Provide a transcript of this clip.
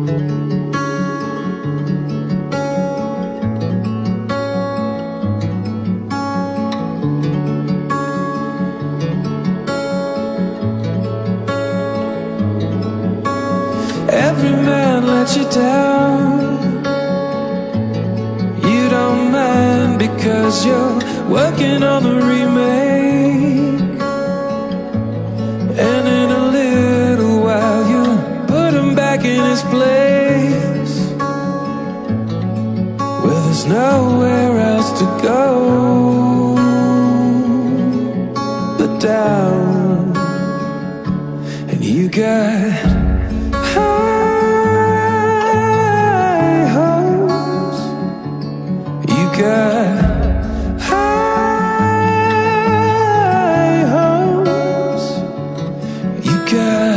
Every man lets you down. You don't mind because you're working on the remake, and in a little while you put him back in his place, where there's nowhere else to go but down. And you got high hopes, you got high hopes, you got